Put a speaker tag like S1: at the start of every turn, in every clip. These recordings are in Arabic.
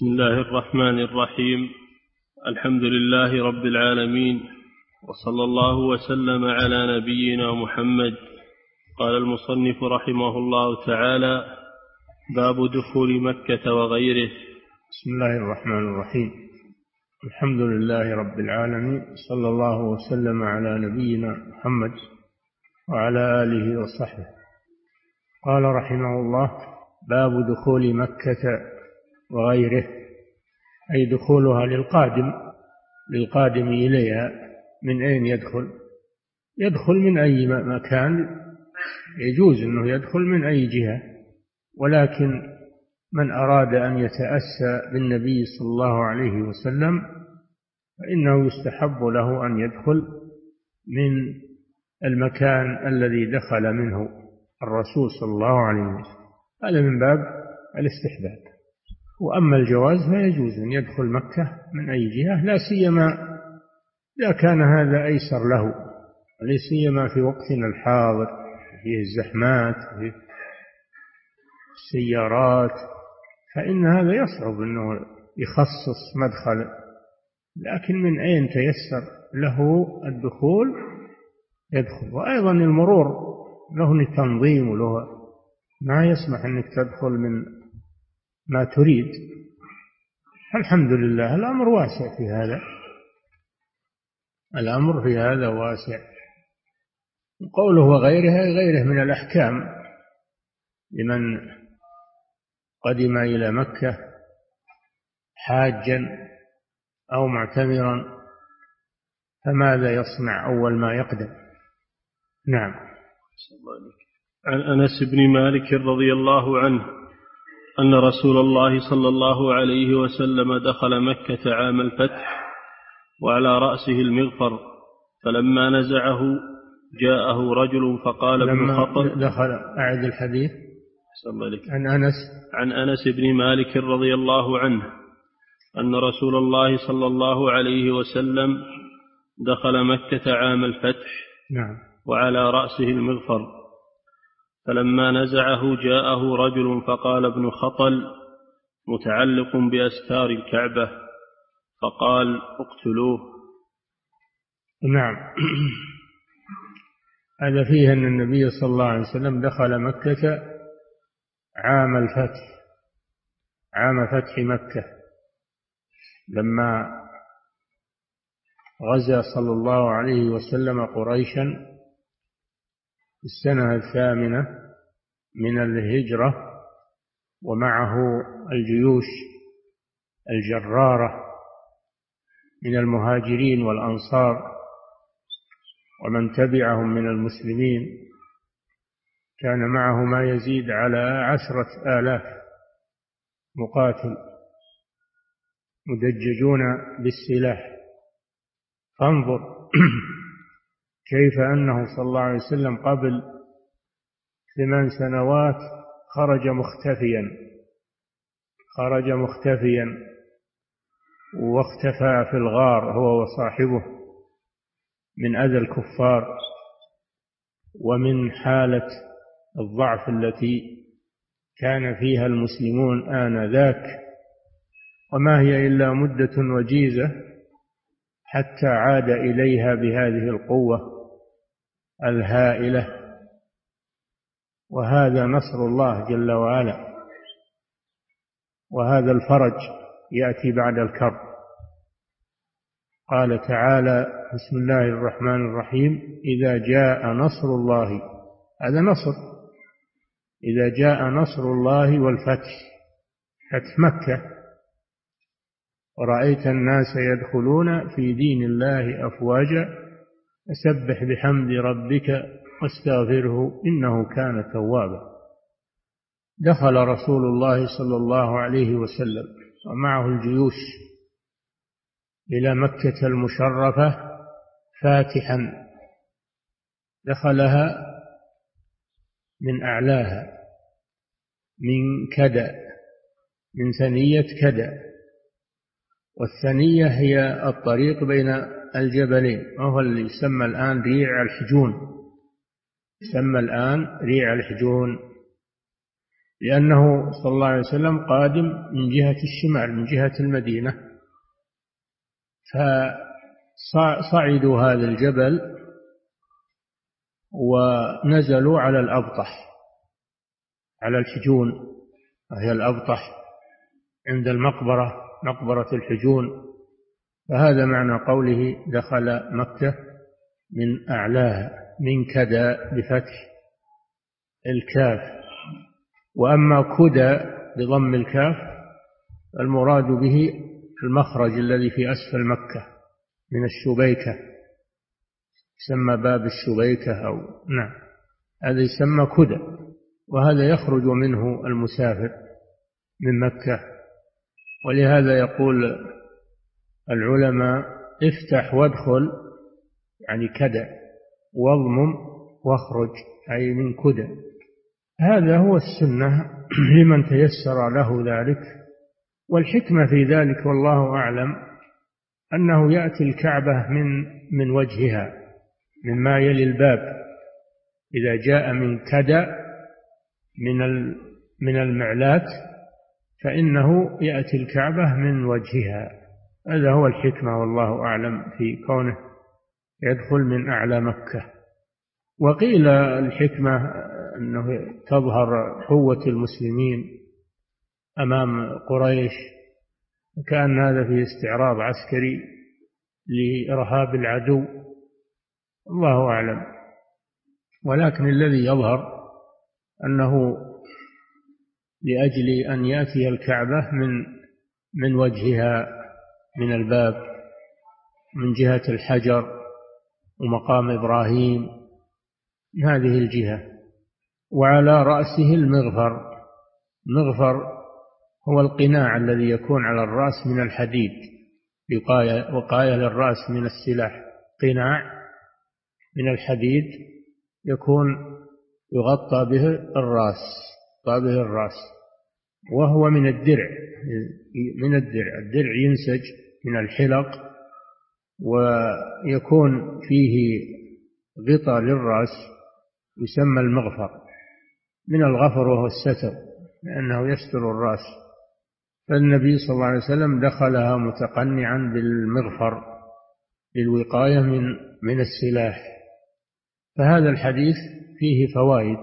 S1: بسم الله الرحمن الرحيم. الحمد لله رب العالمين، وصلى الله وسلم على نبينا محمد. قال المصنف رحمه الله تعالى: باب دخول مكة وغيره.
S2: بسم الله الرحمن الرحيم. الحمد لله رب العالمين، صلى الله وسلم على نبينا محمد وعلى آله وصحبه. قال رحمه الله: باب دخول مكة وغيره، أي دخولها للقادم إليها. من أين يدخل؟ يدخل من أي مكان، يجوز أنه يدخل من أي جهة، ولكن من أراد أن يتأسى بالنبي صلى الله عليه وسلم فإنه يستحب له أن يدخل من المكان الذي دخل منه الرسول صلى الله عليه وسلم، هذا من باب الاستحباب. وأما الجواز فيجوز أن يدخل مكة من أي جهة، لا سيما إذا كان هذا أيسر له، لا سيما في وقتنا الحاضر فيه الزحمات، فيه السيارات، فإن هذا يصعب أنه يخصص مدخل. لكن من أين تيسر له الدخول يدخل. وأيضا المرور له تنظيم، وله ما يسمح أنك تدخل من ما تريد. الحمد لله الأمر واسع في هذا، الأمر في هذا واسع. قوله وغيره من الأحكام لمن قدم إلى مكة حاجا أو معتمرا، فماذا يصنع أول ما يقدم؟ نعم.
S1: عن أنس بن مالك رضي الله عنه أن رسول الله صلى الله عليه وسلم دخل مكة عام الفتح وعلى رأسه المغفر، فلما نزعه جاءه رجل فقال ابن خطل.
S2: دخل، أعد الحديث.
S1: عن أنس بن مالك رضي الله عنه أن رسول الله صلى الله عليه وسلم دخل مكة عام الفتح.
S2: نعم.
S1: وعلى رأسه المغفر، فلما نزعه جاءه رجل فقال ابن خطل متعلق بأستار الكعبة، فقال اقتلوه.
S2: نعم. هذا فيه أن النبي صلى الله عليه وسلم دخل مكة عام الفتح، عام فتح مكة، لما غزا صلى الله عليه وسلم قريشا في السنة 8 من الهجرة، ومعه الجيوش الجرارة من المهاجرين والأنصار ومن تبعهم من المسلمين، كان معه ما يزيد على 10,000 مقاتل مدججون بالسلاح. فانظر كيف أنه صلى الله عليه وسلم قبل 8 سنوات خرج مختفيا واختفى في الغار هو وصاحبه من أذى الكفار ومن حالة الضعف التي كان فيها المسلمون آنذاك، وما هي إلا مدة وجيزة حتى عاد إليها بهذه القوة الهائلة. وهذا نصر الله جل وعلا، وهذا الفرج يأتي بعد الكرب. قال تعالى: بسم الله الرحمن الرحيم: إذا جاء نصر الله، هذا نصر، إذا جاء نصر الله والفتح، فتح مكة، ورأيت الناس يدخلون في دين الله أفواجا فسبح بحمد ربك واستغفره إنه كان توابا. دخل رسول الله صلى الله عليه وسلم ومعه الجيوش إلى مكة المشرفة فاتحا، دخلها من أعلاها، من كدى، من ثنية كدى، والثنية هي الطريق بين الجبلين، وهو اللي يسمى الآن ريع الحجون، يسمى الآن ريع الحجون، لأنه صلى الله عليه وسلم قادم من جهة الشمال من جهة المدينة، فصعدوا هذا الجبل ونزلوا على الأبطح، على الحجون، وهي الأبطح عند المقبرة، مقبرة الحجون. فهذا معنى قوله دخل مكة من أعلاها، من كدى بفتح الكاف. وأما كدى بضم الكاف المراد به المخرج الذي في أسفل مكة من الشبيكة، يسمى باب الشبيكة أو نعم، هذا يسمى كدى، وهذا يخرج منه المسافر من مكة. ولهذا يقول العلماء افتح وادخل، يعني كدى، واضمم واخرج، أي من كدى. هذا هو السنة لمن تيسر له ذلك. والحكمة في ذلك والله أعلم أنه يأتي الكعبة من وجهها، مما يلي الباب. إذا جاء من كدى من المعلات فإنه يأتي الكعبة من وجهها. هذا هو الحكمة والله أعلم في كونه يدخل من أعلى مكة. وقيل الحكمة أنه تظهر قوة المسلمين أمام قريش، كأن هذا فيه استعراض عسكري لإرهاب العدو، الله أعلم. ولكن الذي يظهر أنه لأجل أن يأتي الكعبة من وجهها، من الباب، من جهة الحجر ومقام إبراهيم، هذه الجهة. وعلى رأسه المغفر. المغفر هو القناع الذي يكون على الرأس من الحديد، وقاية للرأس من السلاح، قناع من الحديد يكون يغطى به الرأس، وهو من الدرع. الدرع ينسج من الحلق ويكون فيه غطاء للرأس يسمى المغفر، من الغفر وهو الستر، لأنه يستر الرأس. فالنبي صلى الله عليه وسلم دخلها متقنعا بالمغفر للوقاية من السلاح. فهذا الحديث فيه فوائد.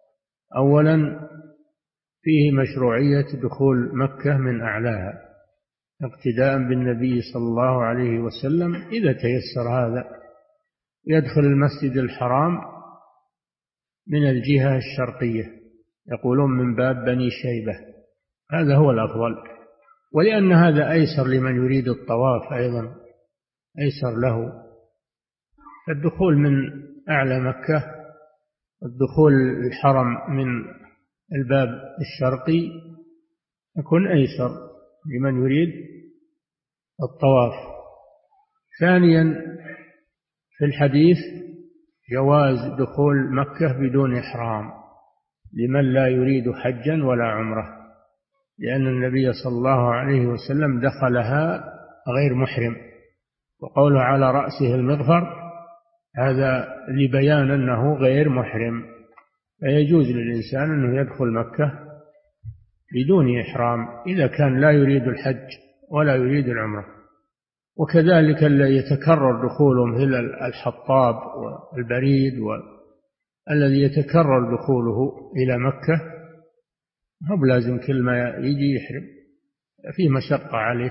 S2: أولا فيه مشروعية دخول مكة من أعلاها اقتداء بالنبي صلى الله عليه وسلم. إذا تيسر هذا يدخل المسجد الحرام من الجهة الشرقية، يقولون من باب بني شيبة، هذا هو الأفضل. ولأن هذا أيسر لمن يريد الطواف، أيضا أيسر له. الدخول من أعلى مكة، الدخول الحرم من الباب الشرقي يكون أيسر لمن يريد الطواف. ثانيا في الحديث جواز دخول مكة بدون إحرام لمن لا يريد حجا ولا عمرة، لأن النبي صلى الله عليه وسلم دخلها غير محرم، وقوله على رأسه المغفر هذا لبيان أنه غير محرم، فيجوز للإنسان أنه يدخل مكة بدون إحرام إذا كان لا يريد الحج ولا يريد العمرة. وكذلك الذي يتكرر دخوله مثل الحطاب والبريد الذي يتكرر دخوله إلى مكة هو لازم كل ما يجي يحرم، فيه مشقة عليه،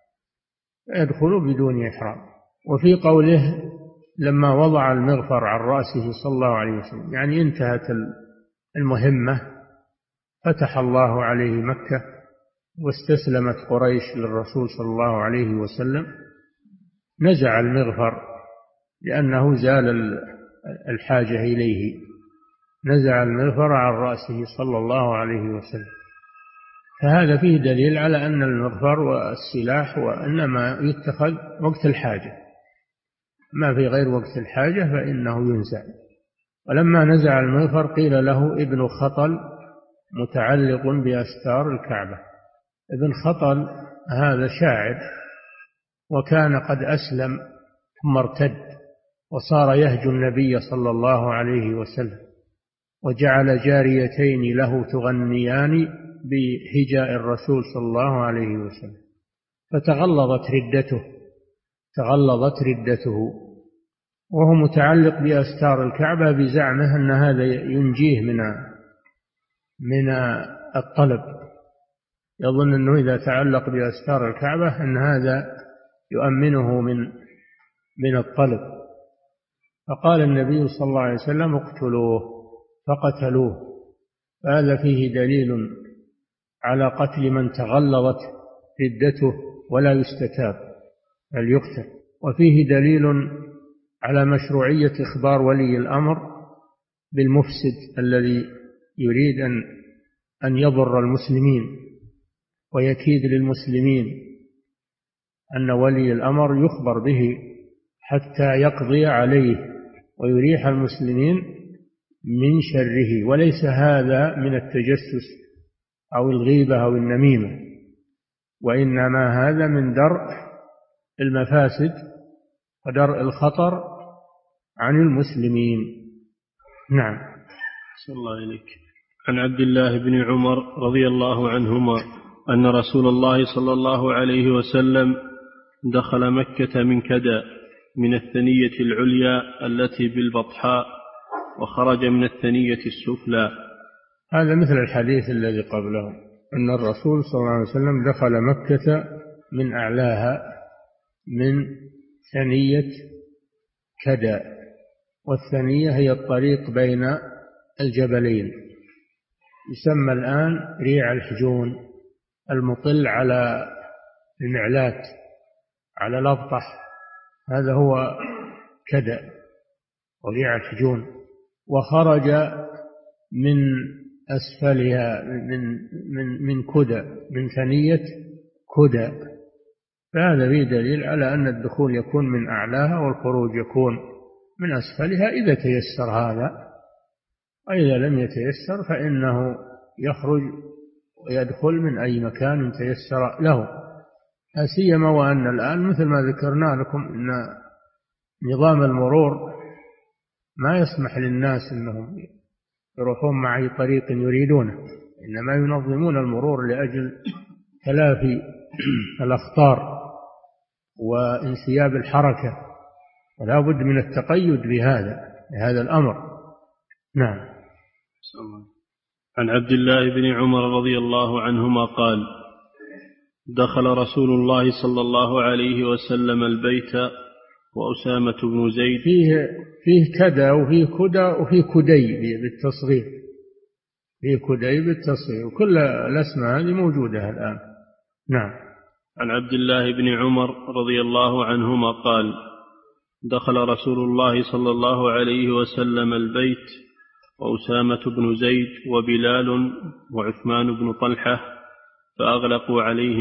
S2: يدخل بدون إحرام. وفي قوله لما وضع المغفر عن رأسه صلى الله عليه وسلم، يعني انتهت المهمة، فتح الله عليه مكة واستسلمت قريش للرسول صلى الله عليه وسلم، نزع المغفر لأنه زال الحاجة إليه، نزع المغفر عن رأسه صلى الله عليه وسلم. فهذا فيه دليل على أن المغفر والسلاح وإنما يتخذ وقت الحاجة، ما في غير وقت الحاجة فإنه ينزع. ولما نزع المغفر قيل له ابن خطل متعلق بأستار الكعبة. ابن خطل هذا شاعر، وكان قد أسلم ثم ارتد وصار يهجو النبي صلى الله عليه وسلم، وجعل جاريتين له تغنيان بهجاء الرسول صلى الله عليه وسلم، تغلظت ردته، وهو متعلق بأستار الكعبة بزعمه أن هذا ينجيه من الطلب، يظن أنه إذا تعلق بأستار الكعبة أن هذا يؤمنه من الطلب. فقال النبي صلى الله عليه وسلم اقتلوه، فقتلوه. فهذا فيه دليل على قتل من تغلظت ردته ولا يستتاب بل يقتل، وفيه دليل على مشروعية إخبار ولي الأمر بالمفسد الذي يريد أن يضر المسلمين ويكيد للمسلمين، أن ولي الأمر يخبر به حتى يقضي عليه ويريح المسلمين من شره، وليس هذا من التجسس أو الغيبة أو النميمة، وإنما هذا من درء المفاسد ودرء الخطر عن المسلمين. نعم.
S1: صلى الله إليك. عن عبد الله بن عمر رضي الله عنهما أن رسول الله صلى الله عليه وسلم دخل مكة من كدا من الثنية العليا التي بالبطحاء، وخرج من الثنية السفلى.
S2: هذا مثل الحديث الذي قبله، أن الرسول صلى الله عليه وسلم دخل مكة من أعلاها من ثنية كدا، والثنية هي الطريق بين الجبلين، يسمى الآن ريع الحجون، المطل على المعلات على الأبطح، هذا هو كدا وريع الحجون. وخرج من أسفلها من كدا، من ثنية كدا، فهذا فيه دليل على أن الدخول يكون من أعلاها والخروج يكون من أسفلها إذا تيسر هذا، وإذا لم يتيسر فإنه يخرج ويدخل من أي مكان تيسر له، لا سيما وأن الآن مثل ما ذكرنا لكم أن نظام المرور ما يسمح للناس أنهم يروحون مع أي طريق يريدونه، إنما ينظمون المرور لأجل تلافي الأخطار وانسياب الحركة، ولا بد من التقيد بهذا الأمر. نعم.
S1: عن عبد الله بن عمر رضي الله عنهما قال: دخل رسول الله صلى الله عليه وسلم البيت وأسامة بن زيد.
S2: فيه كدا وفيه كدا وفيه كدي بالتصغير، فيه كدي بالتصغير، وكل الأسماء هذه موجودة الآن. نعم.
S1: عن عبد الله بن عمر رضي الله عنهما قال: دخل رسول الله صلى الله عليه وسلم البيت وأسامة بن زيد وبلال وعثمان بن طلحة فأغلقوا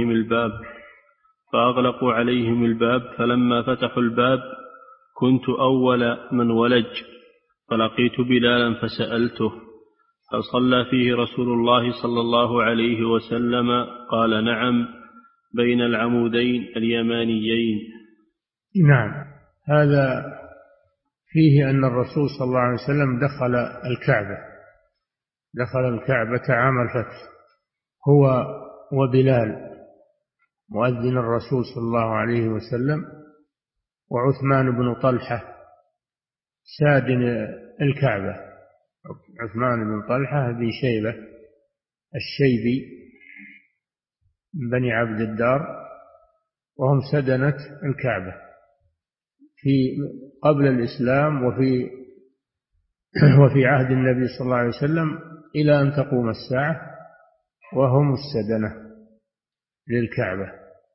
S1: عليهم الباب، فلما فتحوا الباب كنت أول من ولج، فلقيت بلالا فسألته: هل صلى فيه رسول الله صلى الله عليه وسلم؟ قال: نعم، بين العمودين اليمانيين.
S2: نعم. هذا فيه أن الرسول صلى الله عليه وسلم دخل الكعبة عام الفتح، هو وبلال مؤذن الرسول صلى الله عليه وسلم، وعثمان بن طلحة سادن الكعبة. عثمان بن طلحة ذي شيبة الشيبي من بني عبد الدار، وهم سدنة الكعبة قبل الإسلام وفي عهد النبي صلى الله عليه وسلم إلى أن تقوم الساعة، وهم السدنة للكعبة.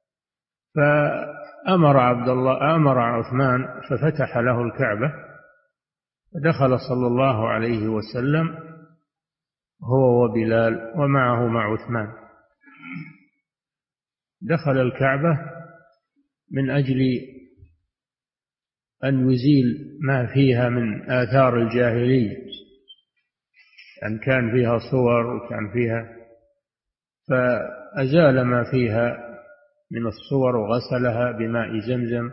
S2: فأمر عثمان ففتح له الكعبة، فدخل صلى الله عليه وسلم هو وبلال ومعه مع عثمان، دخل الكعبة من أجل أن يزيل ما فيها من آثار الجاهلية، أن كان فيها صور وكان فيها، فأزال ما فيها من الصور وغسلها بماء زمزم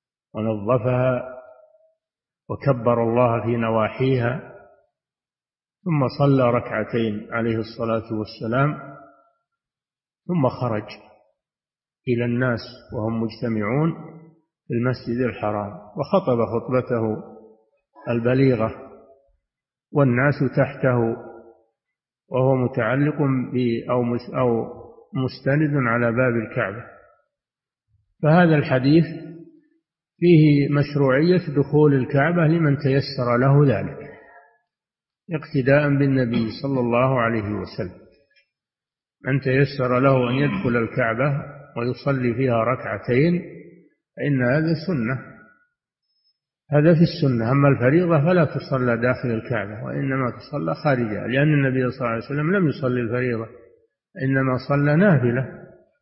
S2: ونظفها وكبر الله في نواحيها، ثم صلى ركعتين عليه الصلاة والسلام، ثم خرج إلى الناس وهم مجتمعون في المسجد الحرام، وخطب خطبته البليغة والناس تحته، وهو متعلق أو مستند على باب الكعبة. فهذا الحديث فيه مشروعية دخول الكعبة لمن تيسر له ذلك، اقتداء بالنبي صلى الله عليه وسلم. من تيسر له أن يدخل الكعبة ويصلي فيها ركعتين فإن هذا سنة، هذا في السنة. أما الفريضة فلا تصلى داخل الكعبة، وإنما تصلى خارجها، لأن النبي صلى الله عليه وسلم لم يصلي الفريضة، إنما صلى نافلة،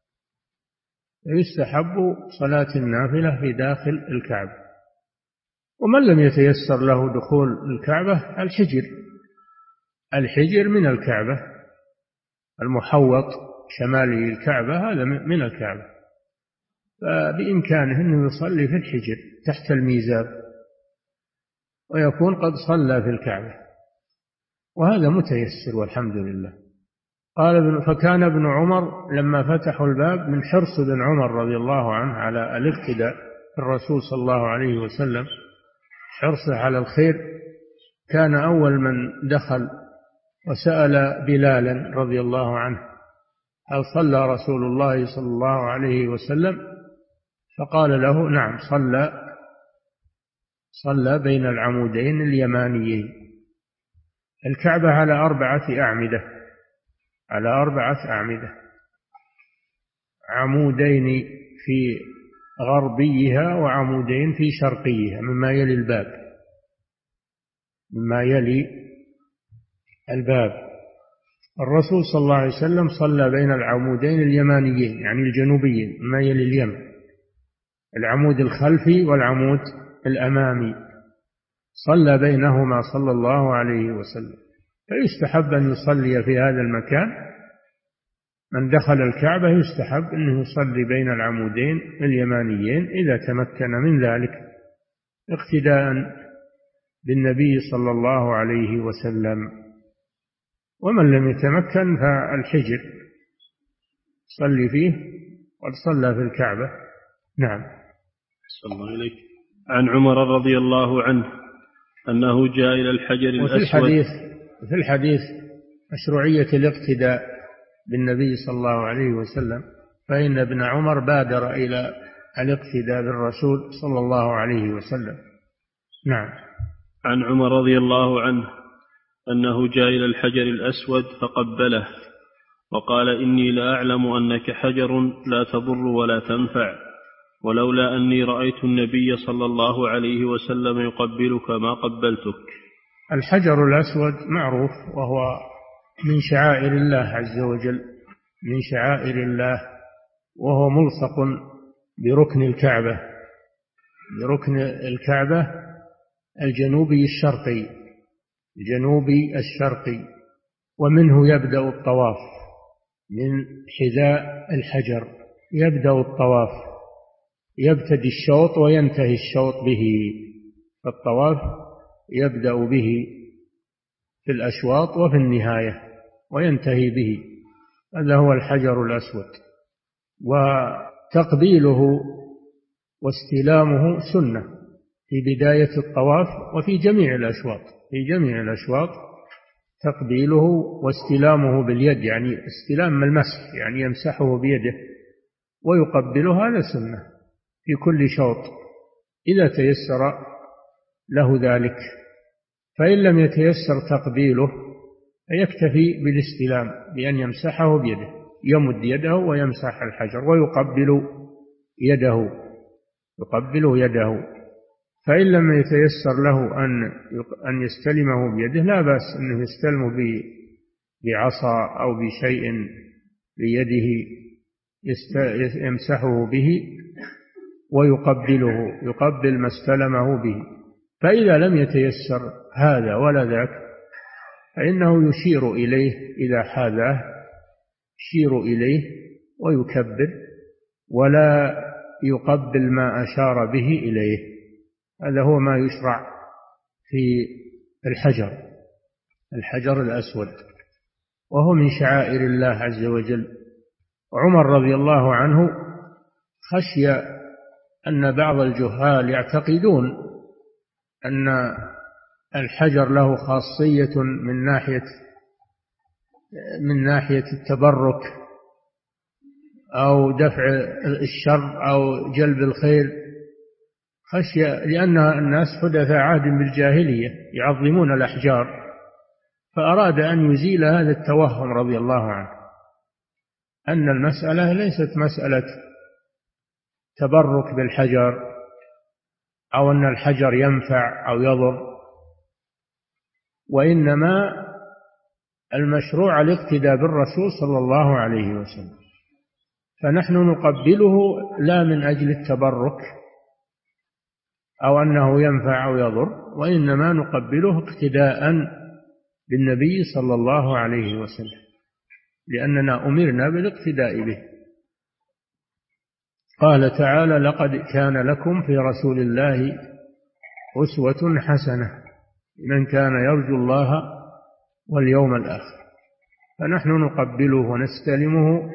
S2: فيستحب صلاة النافلة في داخل الكعبة. ومن لم يتيسر له دخول الكعبة الحجر من الكعبة، المحوط شمالي الكعبة هذا من الكعبة، فبإمكانه أنه يصلي في الحجر تحت الميزاب ويكون قد صلى في الكعبة، وهذا متيسر والحمد لله. قال فكان ابن عمر لما فتحوا الباب من حرص ابن عمر رضي الله عنه على الاقتداء بالرسول صلى الله عليه وسلم، حرصه على الخير، كان أول من دخل وسأل بلالا رضي الله عنه هل صلى رسول الله صلى الله عليه وسلم؟ فقال له نعم، صلى بين العمودين اليمانيين. الكعبة على 4 أعمدة، عمودين في غربيها وعمودين في شرقيها مما يلي الباب. الرسول صلى الله عليه وسلم صلى بين العمودين اليمانيين يعني الجنوبيين مما يلي اليمن، العمود الخلفي والعمود الأمامي، صلى بينهما صلى الله عليه وسلم. فيستحب أن يصلي في هذا المكان، من دخل الكعبة يستحب أنه يصلي بين العمودين اليمانيين إذا تمكن من ذلك، اقتداء بالنبي صلى الله عليه وسلم. ومن لم يتمكن فالحجر صلي فيه، قد صلى في الكعبة. نعم.
S1: صلى الله عليك. عن عمر رضي الله عنه أنه جاء إلى الحجر الأسود.
S2: وفي الحديث مشروعية الاقتداء بالنبي صلى الله عليه وسلم، فإن ابن عمر بادر إلى الاقتداء بالرسول صلى الله عليه وسلم. نعم.
S1: عن عمر رضي الله عنه أنه جاء إلى الحجر الأسود فقبله وقال إني لا أعلم أنك حجر لا تضر ولا تنفع، ولولا أني رأيت النبي صلى الله عليه وسلم يقبلك ما قبلتك.
S2: الحجر الأسود معروف، وهو من شعائر الله عز وجل، من شعائر الله، وهو ملصق بركن الكعبة الجنوبي الشرقي، ومنه يبدأ الطواف، من حذاء الحجر يبدأ الطواف، يبتدي الشوط وينتهي الشوط به، فالطواف يبدأ به في الأشواط وفي النهاية وينتهي به. هذا هو الحجر الأسود، وتقبيله واستلامه سنة في بداية الطواف وفي جميع الأشواط، تقبيله واستلامه باليد، يعني استلام المسح، يعني يمسحه بيده ويقبله، هذا سنة في كل شوط إذا تيسر له ذلك. فإن لم يتيسر تقبيله فيكتفي بالاستلام بأن يمسحه بيده، يمد يده ويمسح الحجر ويقبل يده. فإن لم يتيسر له أن يستلمه بيده لا بأس أنه يستلمه بعصا أو بشيء بيده يمسحه به ويقبله، يقبل ما استلمه به. فإذا لم يتيسر هذا ولا ذاك فإنه يشير إليه، إذا حاذاه يشير إليه ويكبر، ولا يقبل ما أشار به إليه. هذا هو ما يشرع في الحجر. الحجر الأسود، وهو من شعائر الله عز وجل. وعمر رضي الله عنه خشي أن بعض الجهال يعتقدون أن الحجر له خاصية من ناحية التبرك أو دفع الشر أو جلب الخير، خشية لأن الناس حدث عهد بالجاهلية يعظمون الأحجار، فأراد أن يزيل هذا التوهم رضي الله عنه، أن المسألة ليست مسألة تبرك بالحجر أو أن الحجر ينفع أو يضر، وإنما المشروع الاقتداء بالرسول صلى الله عليه وسلم. فنحن نقبله لا من أجل التبرك أو أنه ينفع أو يضر، وإنما نقبله اقتداء بالنبي صلى الله عليه وسلم، لأننا أمرنا بالاقتداء به. قال تعالى: لقد كان لكم في رسول الله أسوة حسنة لمن كان يرجو الله واليوم الآخر. فنحن نقبله ونستلمه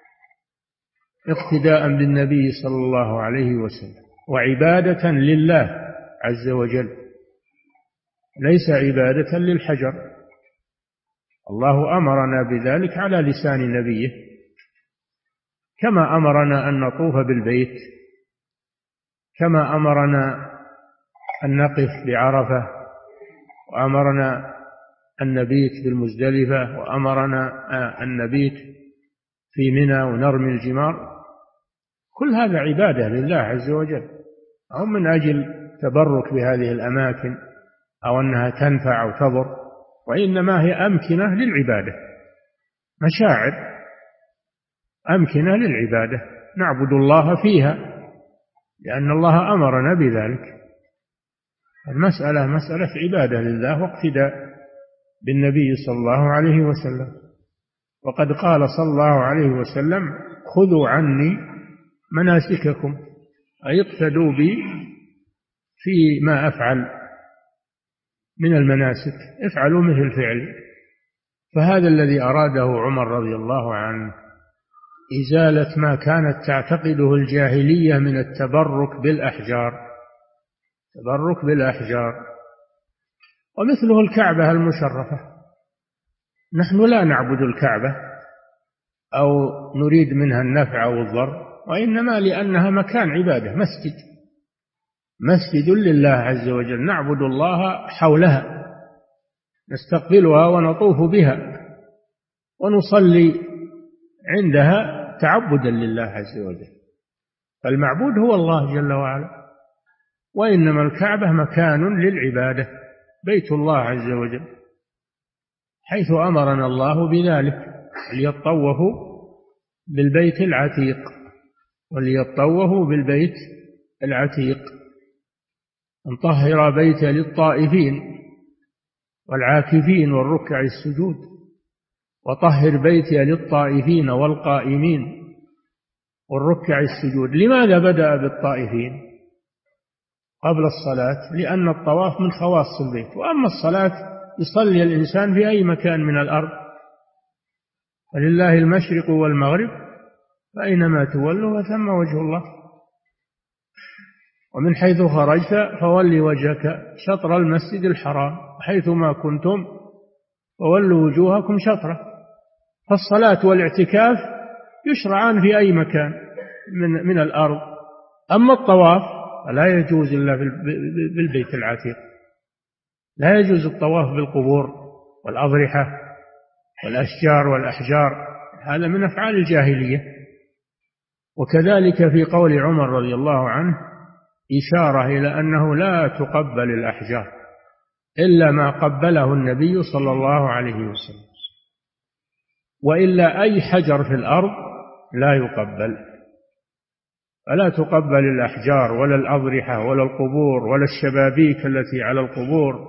S2: اقتداء بالنبي صلى الله عليه وسلم، وعبادة لله عز وجل، ليس عبادة للحجر. الله أمرنا بذلك على لسان نبيه، كما أمرنا أن نطوف بالبيت، كما أمرنا أن نقف بعرفة، وأمرنا أن نبيت بالمزدلفة، وأمرنا أن نبيت في منى ونرمي الجمار. كل هذا عبادة لله عز وجل، أو من أجل تبرك بهذه الأماكن أو أنها تنفع أو تضر، وإنما هي أمكنة للعبادة، مشاعر أمكنة للعبادة نعبد الله فيها لأن الله أمرنا بذلك. المسألة مسألة عبادة لله واقتداء بالنبي صلى الله عليه وسلم. وقد قال صلى الله عليه وسلم: خذوا عني مناسككم، أي اقتدوا بي في ما أفعل من المناسك، افعلوا مثل فعلي. فهذا الذي أراده عمر رضي الله عنه، إزالة ما كانت تعتقده الجاهلية من التبرك بالأحجار، تبرك بالأحجار. ومثله الكعبة المشرفة، نحن لا نعبد الكعبة أو نريد منها النفع أو الضر، وإنما لأنها مكان عبادة، مسجد لله عز وجل، نعبد الله حولها، نستقبلها ونطوف بها ونصلي عندها تعبدا لله عز وجل. فالمعبود هو الله جل وعلا، وإنما الكعبة مكان للعبادة، بيت الله عز وجل، حيث أمرنا الله بذلك: ليطوفوا بالبيت العتيق، وليطوفوا بالبيت العتيق، نطهر بيت للطائفين والعاكفين والركع السجود، وطهر بيتي للطائفين والقائمين والركع السجود. لماذا بدأ بالطائفين قبل الصلاة؟ لأن الطواف من خواص البيت، وأما الصلاة يصلي الإنسان في أي مكان من الأرض، ولله المشرق والمغرب، فأينما تولوا فثم وجه الله. ومن حيث خرجت فول وجهك شطر المسجد الحرام، حيثما كنتم فولوا وجوهكم شطره. فالصلاة والاعتكاف يشرعان في أي مكان من الأرض. أما الطواف فلا يجوز إلا بالبيت العتيق، لا يجوز الطواف بالقبور والأضرحة والأشجار والأحجار، هذا من أفعال الجاهلية. وكذلك في قول عمر رضي الله عنه إشارة إلى أنه لا تقبل الأحجار إلا ما قبله النبي صلى الله عليه وسلم، وإلا أي حجر في الأرض لا يقبل. فلا تقبل الأحجار ولا الأضرحة ولا القبور ولا الشبابيك التي على القبور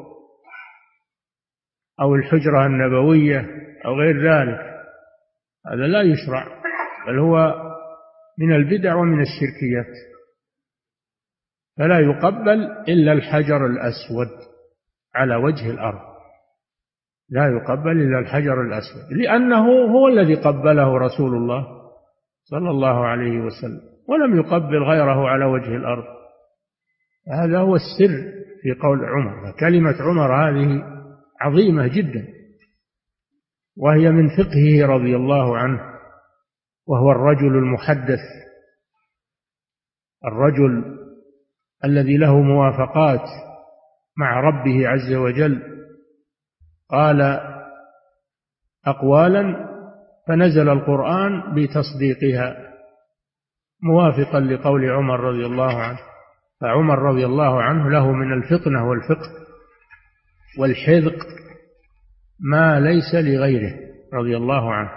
S2: أو الحجرة النبوية أو غير ذلك، هذا لا يشرع، بل هو من البدع ومن الشركيات. فلا يقبل إلا الحجر الأسود على وجه الأرض، لا يقبل إلا الحجر الأسود، لأنه هو الذي قبله رسول الله صلى الله عليه وسلم، ولم يقبل غيره على وجه الأرض. هذا هو السر في قول عمر. كلمة عمر هذه عظيمة جدا، وهي من فقهه رضي الله عنه، وهو الرجل المحدث، الرجل الذي له موافقات مع ربه عز وجل. قال أقوالا فنزل القرآن بتصديقها موافقا لقول عمر رضي الله عنه. فعمر رضي الله عنه له من الفطنة والفقه والحذق ما ليس لغيره رضي الله عنه.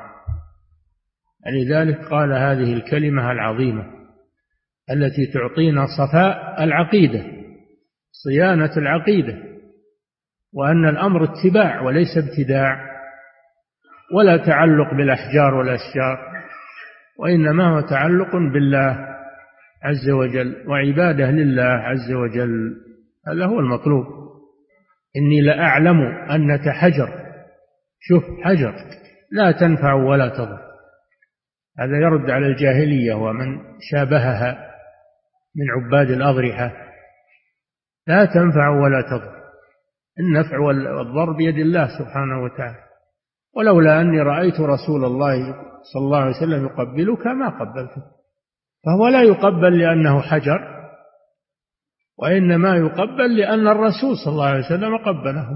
S2: لذلك قال هذه الكلمة العظيمة التي تعطينا صفاء العقيدة، صيانة العقيدة، وأن الأمر اتباع وليس ابتداع، ولا تعلق بالأحجار والأشجار، وإنما هو تعلق بالله عز وجل وعبادة لله عز وجل. هذا هو المطلوب. إني لأعلم أنك حجر، شوف حجر لا تنفع ولا تضر. هذا يرد على الجاهلية ومن شابهها من عباد الأضرحة. لا تنفع ولا تضر، النفع والضر بيد الله سبحانه وتعالى. ولولا أني رأيت رسول الله صلى الله عليه وسلم يقبلك ما قبلته. فهو لا يقبل لأنه حجر، وإنما يقبل لأن الرسول صلى الله عليه وسلم قبله.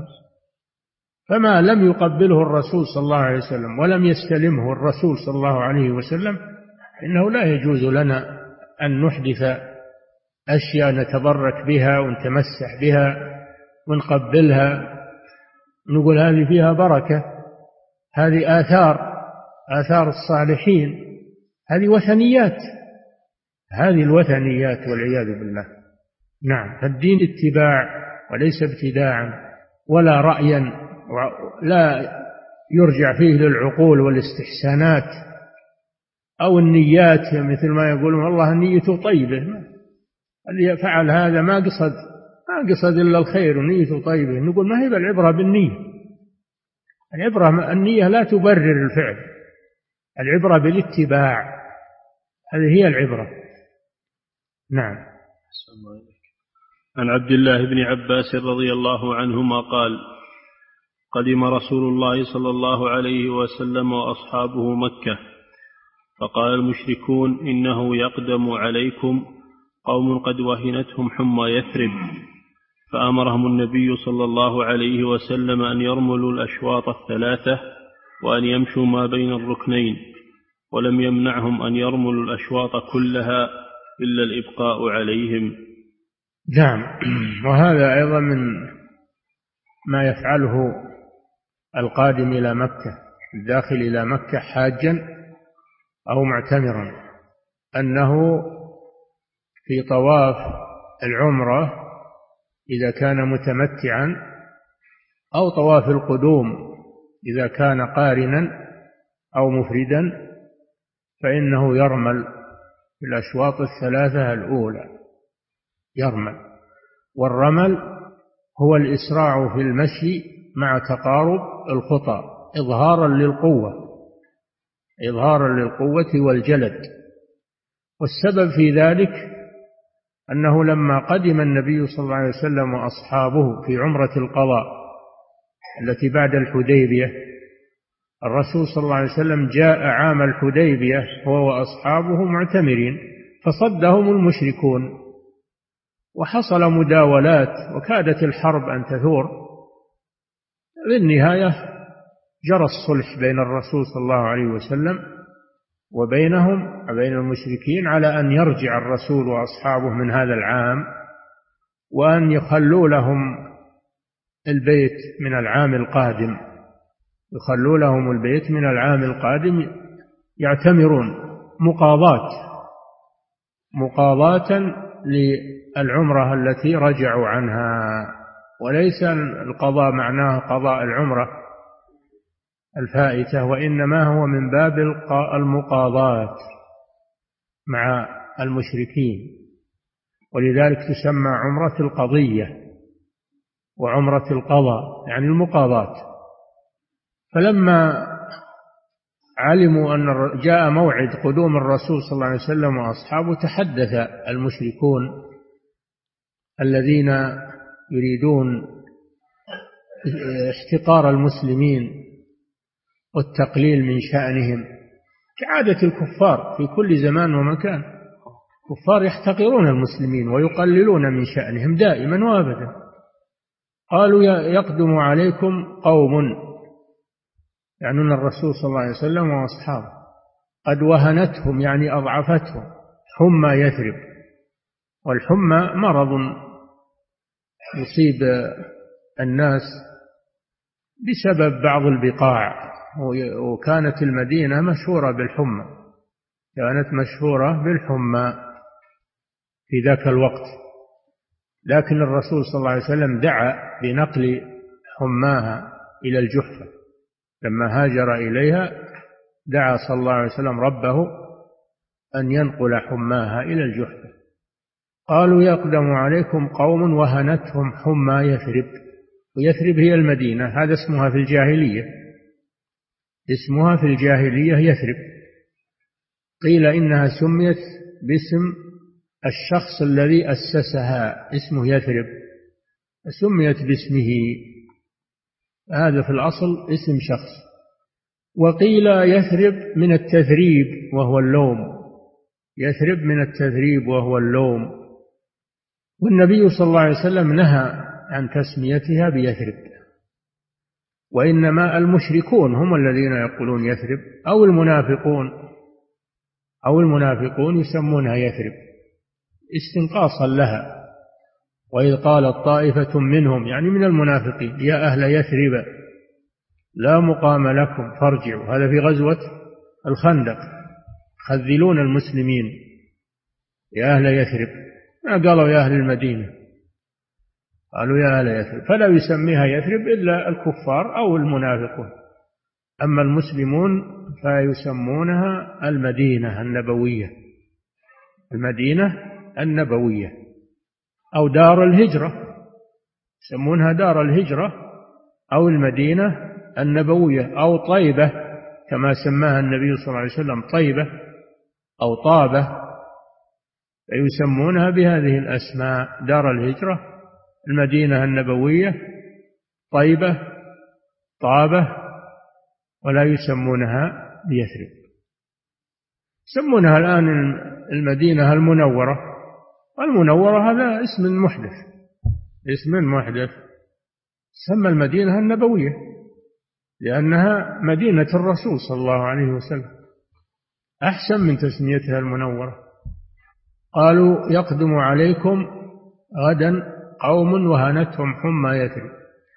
S2: فما لم يقبله الرسول صلى الله عليه وسلم ولم يستلمه الرسول صلى الله عليه وسلم إنه لا يجوز لنا أن نحدث أشياء نتبرك بها ونتمسح بها ونقبلها، نقول هذه فيها بركة، هذه آثار الصالحين، هذه وثنيات، هذه الوثنيات والعياذ بالله. نعم، فالدين اتباع وليس ابتداعا ولا رأيا، لا يرجع فيه للعقول والاستحسانات أو النيات، مثل ما يقولون والله نيته طيبة، اللي فعل هذا ما قصد إلا الخير ونيته طيبة. نقول ما هي العبرة بالنية، العبرة النية لا تبرر الفعل، العبرة بالاتباع، هذه هي العبرة. نعم.
S1: عن عبد الله بن عباس رضي الله عنهما قال: قدم رسول الله صلى الله عليه وسلم وأصحابه مكة، فقال المشركون: إنه يقدم عليكم قوم قد وهنتهم حمى يثرب، فأمرهم النبي صلى الله عليه وسلم أن يرملوا الأشواط الثلاثة وأن يمشوا ما بين الركنين، ولم يمنعهم أن يرملوا الأشواط كلها إلا الإبقاء عليهم.
S2: نعم، وهذا أيضا من ما يفعله القادم إلى مكة، الداخل إلى مكة حاجا أو معتمرا، أنه في طواف العمرة إذا كان متمتعا أو طواف القدوم إذا كان قارنا أو مفردا، فإنه يرمل بالأشواط الثلاثة الأولى، يرمل. والرمل هو الإسراع في المشي مع تقارب الخطى إظهارا للقوة والجلد. والسبب في ذلك أنه لما قدم النبي صلى الله عليه وسلم وأصحابه في عمرة القضاء التي بعد الحديبية، الرسول صلى الله عليه وسلم جاء عام الحديبية هو وأصحابه معتمرين، فصدهم المشركون وحصل مداولات وكادت الحرب أن تثور. بالنهاية جرى الصلح بين الرسول صلى الله عليه وسلم وبينهم وبين المشركين على أن يرجع الرسول وأصحابه من هذا العام، وأن يخلوا لهم البيت من العام القادم، يعتمرون مقاضاة للعمرة التي رجعوا عنها. وليس القضاء معناه قضاء العمرة الفائتة، وإنما هو من باب المقاضاة مع المشركين، ولذلك تسمى عمرة القضية وعمرة القضاء، يعني المقاضاة. فلما علموا أن جاء موعد قدوم الرسول صلى الله عليه وسلم وأصحابه تحدث المشركون الذين يريدون احتقار المسلمين والتقليل من شأنهم كعادة الكفار في كل زمان ومكان. الكفار يحتقرون المسلمين ويقللون من شأنهم دائما وابدا. قالوا يقدم عليكم قوم، يعنون الرسول صلى الله عليه وسلم وأصحابه، قد وهنتهم يعني أضعفتهم حمى يثرب. والحمى مرض يصيب الناس بسبب بعض البقاع، وكانت المدينة مشهورة بالحمى، كانت مشهورة بالحمى في ذاك الوقت. لكن الرسول صلى الله عليه وسلم دعا بنقل حماها إلى الجحفة. لما هاجر إليها دعا صلى الله عليه وسلم ربه أن ينقل حماها إلى الجحفة. قالوا يقدم عليكم قوم وهنتهم حمى يثرب. ويثرب هي المدينة، هذا اسمها في الجاهلية، اسمها في الجاهلية يثرب. قيل إنها سميت باسم الشخص الذي أسسها، اسمه يثرب، سميت باسمه، هذا في الأصل اسم شخص. وقيل يثرب من التثريب وهو اللوم، يثرب من التثريب وهو اللوم. والنبي صلى الله عليه وسلم نهى عن تسميتها بيثرب، وإنما المشركون هم الذين يقولون يثرب، أو المنافقون يسمونها يثرب استنقاصا لها. وإذ قالت طائفة منهم، يعني من المنافقين، يا أهل يثرب لا مقام لكم فارجعوا. هذا في غزوة الخندق، خذلون المسلمين، يا أهل يثرب، ما قالوا يا أهل المدينة، قالوا يا أهل يثرب. فلا يسميها يثرب إلا الكفار أو المنافقون، أما المسلمون فيسمونها المدينة النبوية، المدينة النبوية أو دار الهجرة، يسمونها دار الهجرة أو المدينة النبوية أو طيبة كما سماها النبي صلى الله عليه وسلم، طيبة أو طابة، فيسمونها بهذه الأسماء: دار الهجرة، المدينة النبوية، طيبة، طابة، ولا يسمونها بيثرب. يسمونها الآن المدينة المنورة، والمنورة هذا اسم محدث، اسم محدث. سمى المدينة النبوية لأنها مدينة الرسول صلى الله عليه وسلم، أحسن من تسميتها المنورة. قالوا يقدم عليكم غدا قوم وهنتهم حمى يثرب.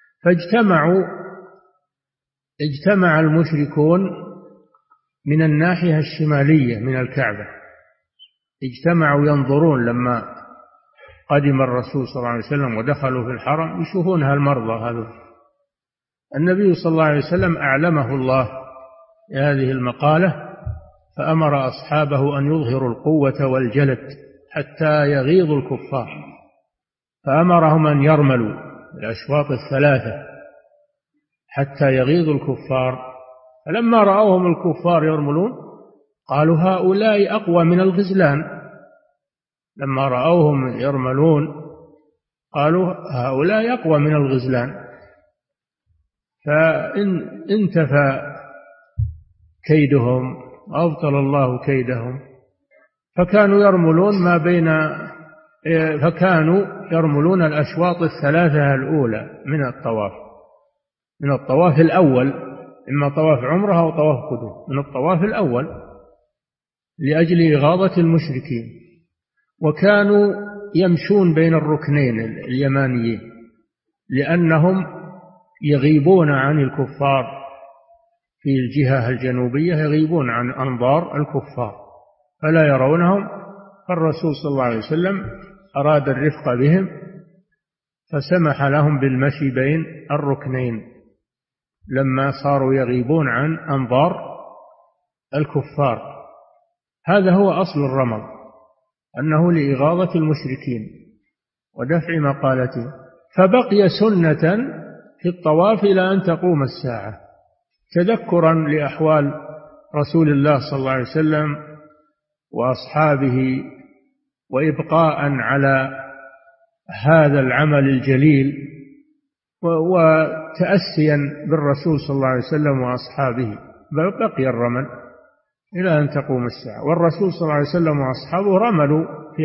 S2: اجتمع المشركون من الناحية الشمالية من الكعبة، اجتمعوا ينظرون لما قدم الرسول صلى الله عليه وسلم ودخلوا في الحرم، يشوفون هالمرضى هذا. النبي صلى الله عليه وسلم أعلمه الله هذه المقالة، فأمر أصحابه أن يظهروا القوة والجلد حتى يغيظ الكفار، فأمرهم أن يرملوا الأشواط الثلاثة حتى يغيظ الكفار. فلما رأوهم الكفار يرملون قالوا هؤلاء أقوى من الغزلان. لما رأوهم يرملون قالوا هؤلاء أقوى من الغزلان، فإن انتفى كيدهم أبطل الله كيدهم. فكانوا يرملون الأشواط الثلاثة الأولى من الطواف الأول، إما طواف عمره أو طواف قدوم، من الطواف الأول لأجل إغاظة المشركين. وكانوا يمشون بين الركنين اليمانيين لأنهم يغيبون عن الكفار في الجهة الجنوبية، يغيبون عن أنظار الكفار فلا يرونهم. فالرسول صلى الله عليه وسلم أراد الرفق بهم فسمح لهم بالمشي بين الركنين لما صاروا يغيبون عن أنظار الكفار. هذا هو أصل الرمل، أنه لإغاظة المشركين ودفع مقالتهم. فبقي سنة في الطواف إلى أن تقوم الساعة، تذكرا لأحوال رسول الله صلى الله عليه وسلم وأصحابه، وإبقاء على هذا العمل الجليل، وتأسيا بالرسول صلى الله عليه وسلم وأصحابه. بقي الرمل إلى أن تقوم الساعة. والرسول صلى الله عليه وسلم وأصحابه رملوا في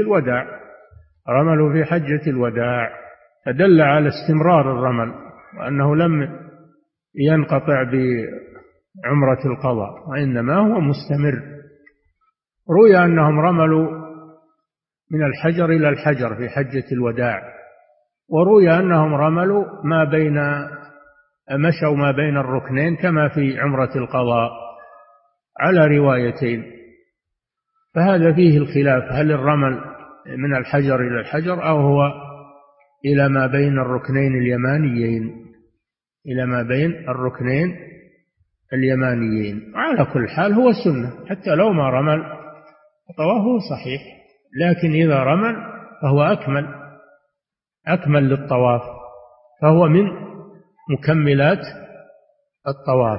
S2: حجة الوداع، فدل على استمرار الرمل، وأنه لم ينقطع بعمرة القضاء، وإنما هو مستمر. روي أنهم رملوا من الحجر إلى الحجر في حجة الوداع، وروي أنهم رملوا مشوا ما بين الركنين كما في عمرة القضاء، على روايتين. فهذا فيه الخلاف، هل الرمل من الحجر إلى الحجر أو هو إلى ما بين الركنين اليمانيين. وعلى كل حال هو السنة، حتى لو ما رمل طوافه صحيح، لكن إذا رمل فهو أكمل للطواف، فهو من مكملات الطواف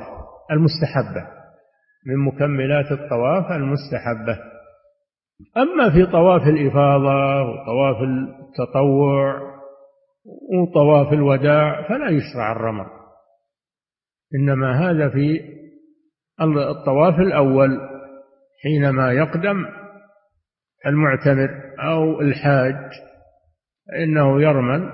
S2: المستحبة. أما في طواف الإفاضة وطواف التطوع وطواف الوداع فلا يشرع الرمل، إنما هذا في الطواف الأول حينما يقدم المعتمر أو الحاج، إنه يرمل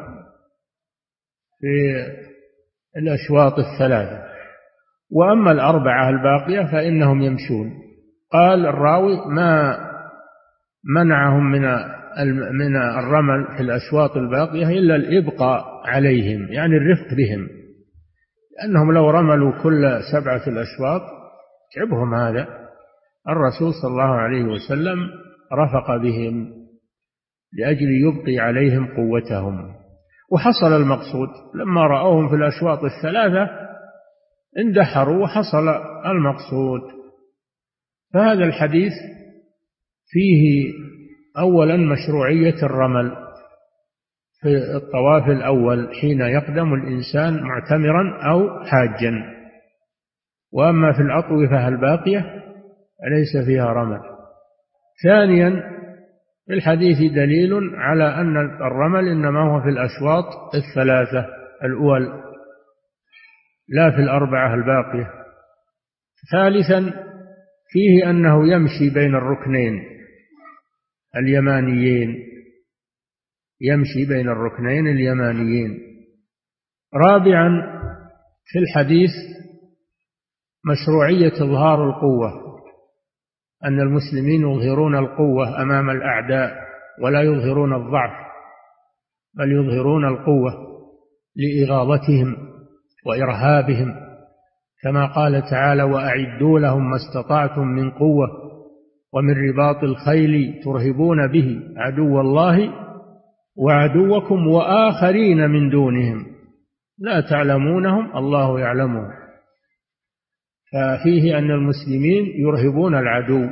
S2: في الأشواط الثلاثة. وأما الأربعة الباقية فإنهم يمشون. قال الراوي: ما منعهم من الرمل في الأشواط الباقية إلا الإبقاء عليهم، يعني الرفق بهم، لأنهم لو رملوا كل 7 الأشواط تعبهم هذا. الرسول صلى الله عليه وسلم رفق بهم لأجل يبقي عليهم قوتهم، وحصل المقصود لما رأوهم في الأشواط الثلاثة اندحروا وحصل المقصود. فهذا الحديث فيه أولا مشروعية الرمل في الطواف الأول حين يقدم الإنسان معتمرا أو حاجا، وأما في الأطوفة الباقية ليس فيها رمل. ثانيا في الحديث دليل على أن الرمل إنما هو في الأشواط الثلاثة الأول لا في الأربعة الباقية. ثالثا فيه أنه يمشي بين الركنين اليمانيين. رابعا في الحديث مشروعية إظهار القوة، أن المسلمين يظهرون القوة أمام الأعداء ولا يظهرون الضعف، بل يظهرون القوة لإغاظتهم وإرهابهم، كما قال تعالى: وأعدوا لهم ما استطعتم من قوة ومن رباط الخيل ترهبون به عدو الله وعدوكم وآخرين من دونهم لا تعلمونهم الله يعلمهم. ففيه أن المسلمين يرهبون العدو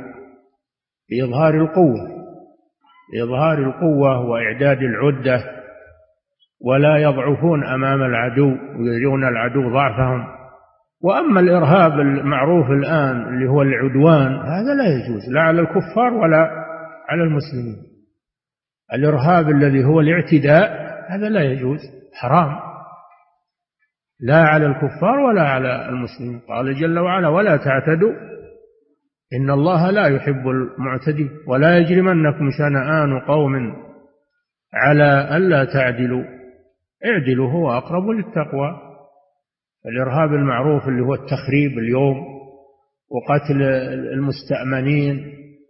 S2: بإظهار القوة وإعداد العدة، ولا يضعفون أمام العدو ويرون العدو ضعفهم. وأما الإرهاب المعروف الآن اللي هو العدوان، هذا لا يجوز لا على الكفار ولا على المسلمين. الإرهاب الذي هو الاعتداء هذا لا يجوز، حرام، لا على الكفار ولا على المسلمين. قال جل وعلا: ولا تعتدوا إن الله لا يحب المعتدين ولا يجرمنكم شنآن قوم على ألا تعدلوا اعدلوا هو أقرب للتقوى. الإرهاب المعروف اللي هو التخريب اليوم وقتل المستأمنين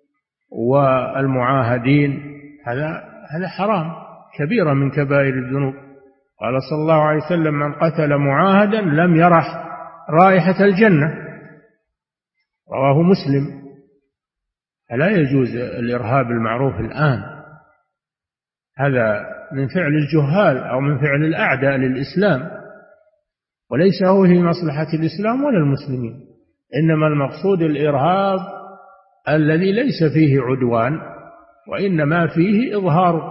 S2: والمعاهدين، هذا حرام، كبيرة من كبائر الذنوب. قال صلى الله عليه وسلم: من قتل معاهدا لم يرح رائحة الجنة، رواه مسلم. فلا يجوز الإرهاب المعروف الآن، هذا من فعل الجهال أو من فعل الأعداء للإسلام، وليس هو في مصلحة الإسلام ولا المسلمين. إنما المقصود الإرهاب الذي ليس فيه عدوان، وإنما فيه إظهار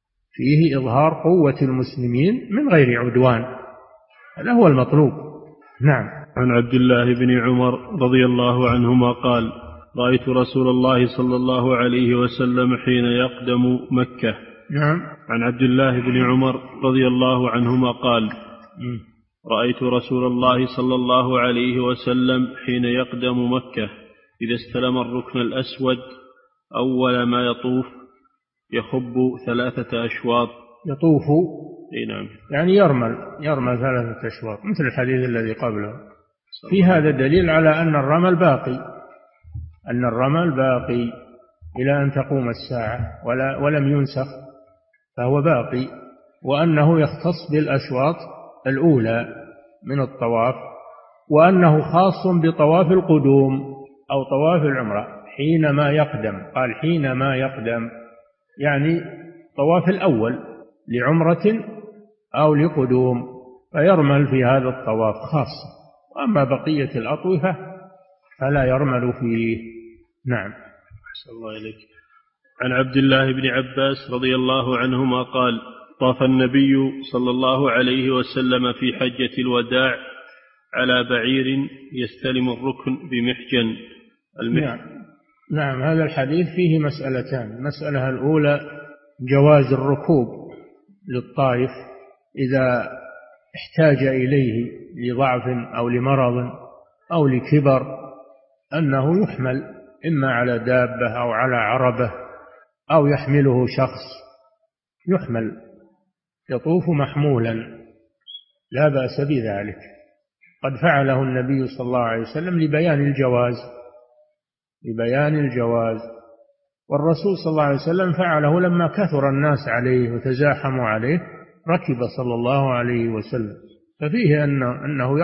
S2: قوة المسلمين من غير عدوان، هذا هو المطلوب. نعم.
S1: عن عبد الله بن عمر رضي الله عنهما قال: رأيت رسول الله صلى الله عليه وسلم حين يقدم مكة.
S2: نعم.
S1: عن عبد الله بن عمر رضي الله عنهما قال: رأيت رسول الله صلى الله عليه وسلم حين يقدم مكة إذا استلم الركن الأسود أول ما يطوف يخب 3 أشواط.
S2: يطوف
S1: نعم،
S2: يعني يرمل 3 أشواط، مثل الحديث الذي قبله. في هذا دليل على أن الرمل باقي إلى أن تقوم الساعة ولم ينسخ، فهو باقي، وأنه يختص بالأشواط الأولى من الطواف، وأنه خاص بطواف القدوم أو طواف العمرة حينما يقدم. قال حينما يقدم، يعني طواف الأول لعمرة أو لقدوم، فيرمل في هذا الطواف خاصة، وأما بقية الأطوفة فلا يرمل فيه. نعم.
S1: أحسن الله إليك. عن عبد الله بن عباس رضي الله عنهما قال: طاف النبي صلى الله عليه وسلم في حجة الوداع على بعير يستلم الركن بمحجن.
S2: نعم. هذا الحديث فيه مسألتان. المسألة الأولى جواز الركوب للطائف إذا احتاج إليه لضعف أو لمرض أو لكبر، أنه يحمل إما على دابة أو على عربة أو يحمله شخص، يحمل يطوف محمولا، لا بأس بذلك. قد فعله النبي صلى الله عليه وسلم لبيان الجواز، والرسول صلى الله عليه وسلم فعله لما كثر الناس عليه وتزاحموا عليه، ركب صلى الله عليه وسلم. ففيه أنه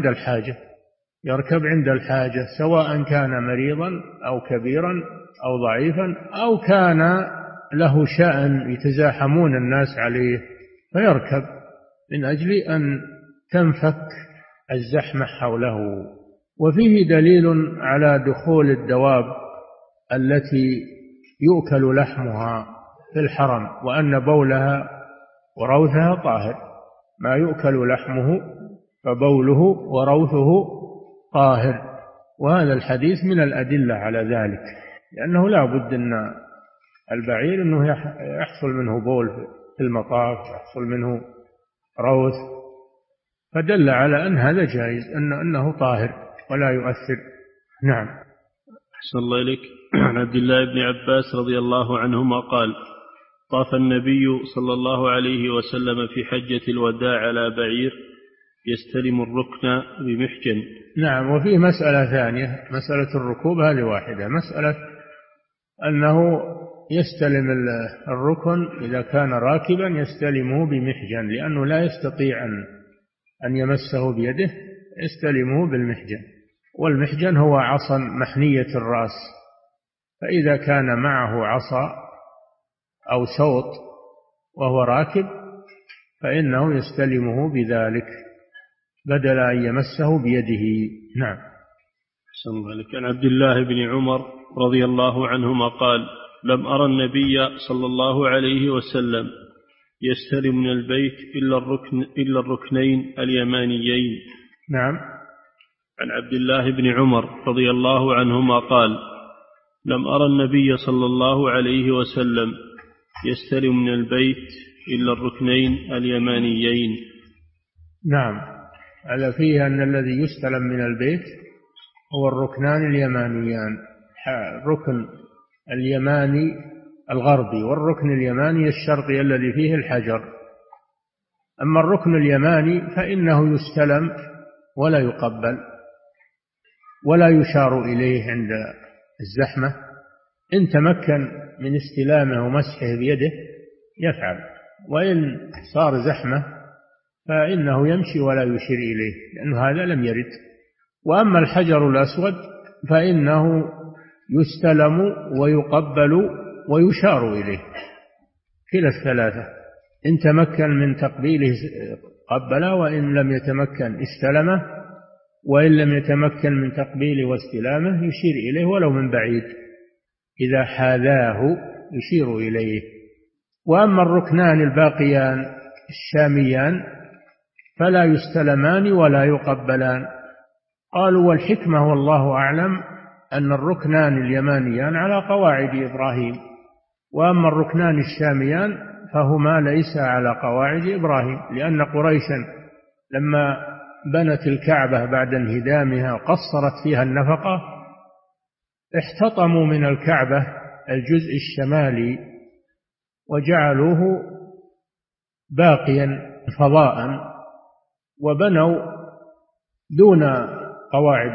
S2: يركب عند الحاجة، سواء كان مريضا أو كبيرا أو ضعيفا أو كان له شأن يتزاحمون الناس عليه، فيركب من أجل أن تنفك الزحمة حوله. وفيه دليل على دخول الدواب التي يؤكل لحمها في الحرم، وأن بولها وروثها طاهر. ما يؤكل لحمه فبوله وروثه طاهر، وهذا الحديث من الأدلة على ذلك، لأنه لا بد أن البعير أنه يحصل منه بول في المطاف، يحصل منه روث، فدل على أن هذا جائز، أنه طاهر ولا يؤثر. نعم.
S1: أحسن الله إليك. عن عبد الله بن عباس رضي الله عنهما قال: طاف النبي صلى الله عليه وسلم في حجة الوداع على بعير يستلم الركن بمحجن.
S2: نعم. وفيه مسألة ثانية، مسألة الركوب هذه واحدة، مسألة أنه يستلم الركن إذا كان راكبا يستلمه بمحجن، لأنه لا يستطيع أن يمسه بيده، يستلمه بالمحجن. والمحجن هو عصا محنية الرأس، فإذا كان معه عصا أو سوط وهو راكب فإنه يستلمه بذلك بدل أن يمسه بيده. نعم.
S1: أحسن الله إليك. عن عبد الله بن عمر رضي الله عنهما قال: لم أرى النبي صلى الله عليه وسلم يستلم من البيت إلا الركنين اليمانيين.
S2: نعم.
S1: عن عبد الله بن عمر رضي الله عنهما قال: لم أرى النبي صلى الله عليه وسلم يستلم من البيت إلا الركنين اليمانيين.
S2: نعم. هذا فيه أن الذي يستلم من البيت هو الركنان اليمانيان، الركن اليماني الغربي والركن اليماني الشرقي الذي فيه الحجر. أما الركن اليماني فإنه يستلم ولا يقبل ولا يشار إليه عند الزحمة، إن تمكن من استلامه ومسحه بيده يفعل، وإن صار زحمة فإنه يمشي ولا يشير إليه، لأن هذا لم يرد. وأما الحجر الأسود فإنه يستلم ويقبل ويشار إليه، كلا الثلاثة، إن تمكن من تقبيله قبله، وإن لم يتمكن استلمه، وإن لم يتمكن من تقبيله واستلامه يشير إليه ولو من بعيد، إذا حاذاه يشير إليه. وأما الركنان الباقيان الشاميان فلا يستلمان ولا يقبلان. قالوا والحكمة والله أعلم أن الركنان اليمانيان على قواعد إبراهيم، وأما الركنان الشاميان فهما ليس على قواعد إبراهيم، لأن قريشا لما بنت الكعبة بعد انهدامها وقصرت فيها النفقة احتطموا من الكعبة الجزء الشمالي وجعلوه باقيا فضاء وبنوا دون قواعد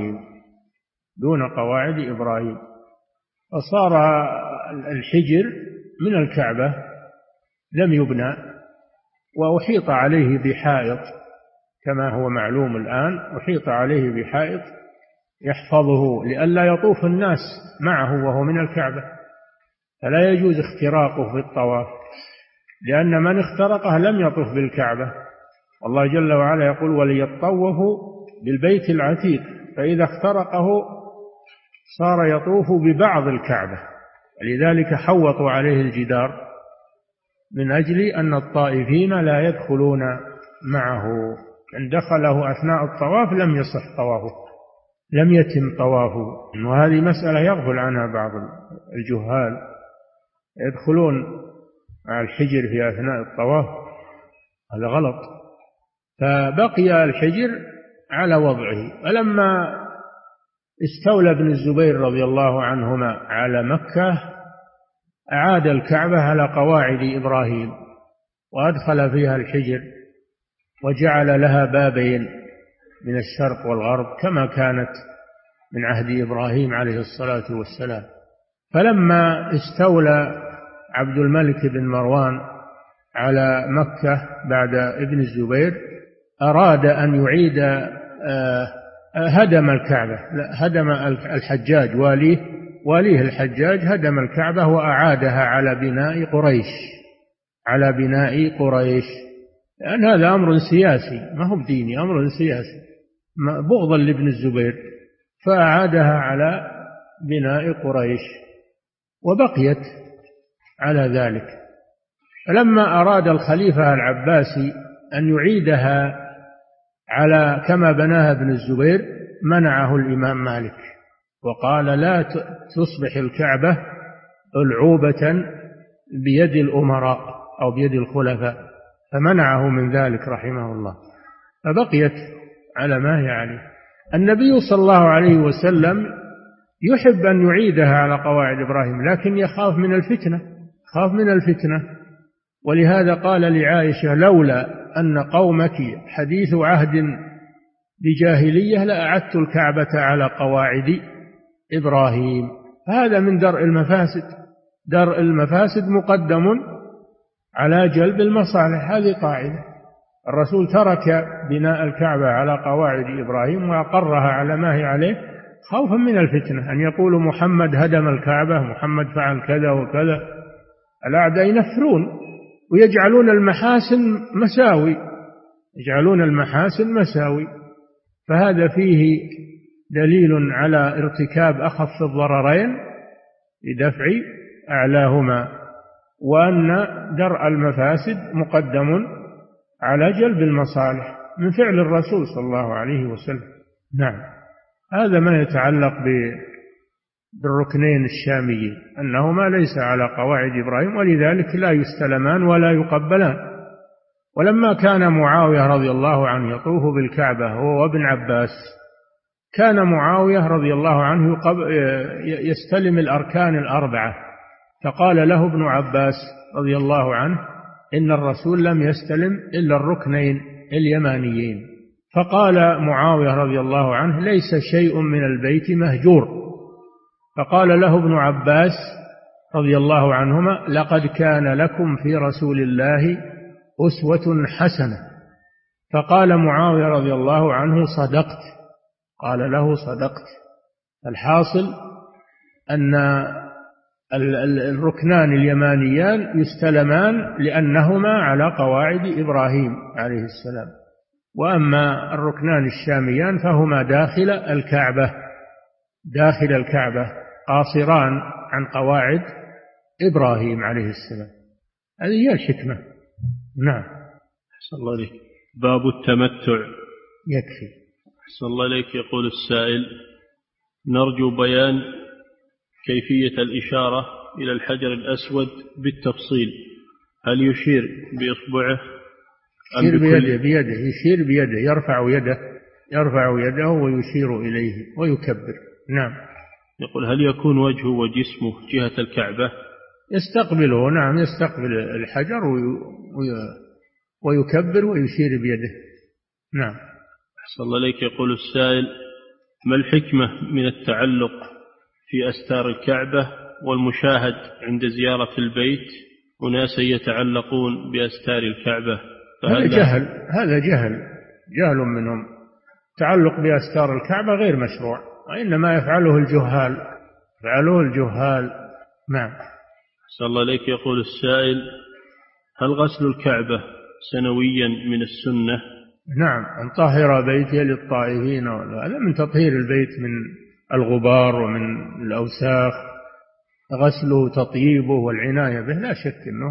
S2: إبراهيم، فصار الحجر من الكعبة لم يبنى وأحيط عليه بحائط، كما هو معلوم الآن أحيط عليه بحائط يحفظه لئلا يطوف الناس معه وهو من الكعبة، فلا يجوز اختراقه في الطواف، لأن من اخترقه لم يطوف بالكعبة. والله جل وعلا يقول وليطوفوا بالبيت العتيق، فإذا اخترقه صار يطوف ببعض الكعبة، ولذلك حوطوا عليه الجدار من أجل أن الطائفين لا يدخلون معه، إن دخله أثناء الطواف لم يصح طوافه، لم يتم طوافه. وهذه مسألة يغفل عنها بعض الجهال، يدخلون مع الحجر في أثناء الطواف، هذا غلط. فبقي الحجر على وضعه. فلما استولى ابن الزبير رضي الله عنهما على مكة أعاد الكعبة على قواعد إبراهيم وأدخل فيها الحجر وجعل لها بابين من الشرق والغرب كما كانت من عهد إبراهيم عليه الصلاة والسلام. فلما استولى عبد الملك بن مروان على مكة بعد ابن الزبير أراد أن يعيد هدم الكعبة، هدم الحجاج واليه الحجاج هدم الكعبة وأعادها على بناء قريش، لأن هذا أمر سياسي ما هو بديني، أمر سياسي بغضا لابن الزبير، فأعادها على بناء قريش وبقيت على ذلك. فلما أراد الخليفة العباسي أن يعيدها على كما بناها ابن الزبير منعه الإمام مالك وقال لا تصبح الكعبة ألعوبة بيد الأمراء أو بيد الخلفاء، فمنعه من ذلك رحمه الله، فبقيت على ما هي عليه. النبي صلى الله عليه وسلم يحب أن يعيدها على قواعد إبراهيم، لكن يخاف من الفتنة، ولهذا قال لعائشة لولا أن قومك حديث عهد بجاهلية لأعدت الكعبة على قواعد إبراهيم. هذا من درء المفاسد مقدم على جلب المصالح، هذه قاعدة. الرسول ترك بناء الكعبة على قواعد إبراهيم وأقرها على ما هي عليه خوفا من الفتنة، أن يقول محمد هدم الكعبة، محمد فعل كذا وكذا. الأعداء ينفرون ويجعلون المحاسن مساوي، فهذا فيه دليل على ارتكاب أخف الضررين لدفع أعلاهما، وأن درء المفاسد مقدم على جلب المصالح من فعل الرسول صلى الله عليه وسلم. نعم، هذا ما يتعلق بالركنين الشاميين، أنهما ليس على قواعد إبراهيم، ولذلك لا يستلمان ولا يقبلان. ولما كان معاوية رضي الله عنه يطوف بالكعبة هو وابن عباس، كان معاوية رضي الله عنه يستلم الأركان الأربعة، فقال له ابن عباس رضي الله عنه إن الرسول لم يستلم إلا الركنين اليمانيين. فقال معاوية رضي الله عنه ليس شيء من البيت مهجور. فقال له ابن عباس رضي الله عنهما لقد كان لكم في رسول الله أسوة حسنة. فقال معاوية رضي الله عنه صدقت، قال له صدقت. الحاصل أن الركنان اليمانيان يستلمان لأنهما على قواعد إبراهيم عليه السلام، وأما الركنان الشاميان فهما داخل الكعبة قاصران عن قواعد إبراهيم عليه السلام. هذه هي الحكمة. نعم.
S1: صلى الله عليه. باب التمتع.
S2: يكفي.
S1: أحسن الله إليك. يقول السائل: نرجو بيان كيفية الإشارة إلى الحجر الأسود بالتفصيل، هل يشير بإصبعه
S2: يشير بيده يشير بيده، يرفع يده ويشير إليه ويكبر. نعم.
S1: يقول: هل يكون وجهه وجسمه جهة الكعبة؟
S2: يستقبله، نعم، يستقبل الحجر ويكبر ويشير بيده. نعم.
S1: أحسن الله إليك. يقول السائل: ما الحكمة من التعلق في أستار الكعبة والمشاهد عند زيارة البيت أناسا يتعلقون بأستار الكعبة؟
S2: هذا جهل منهم. التعلق بأستار الكعبة غير مشروع، وإنما يفعله الجهال. نعم.
S1: أحسن الله إليك. يقول السائل: هل غسل الكعبة سنويا من السنة؟
S2: نعم، أن طهر بيتي للطائفين، هذا من تطهير البيت من الغبار ومن الأوساخ، غسله تطييبه والعناية به، لا شك أنه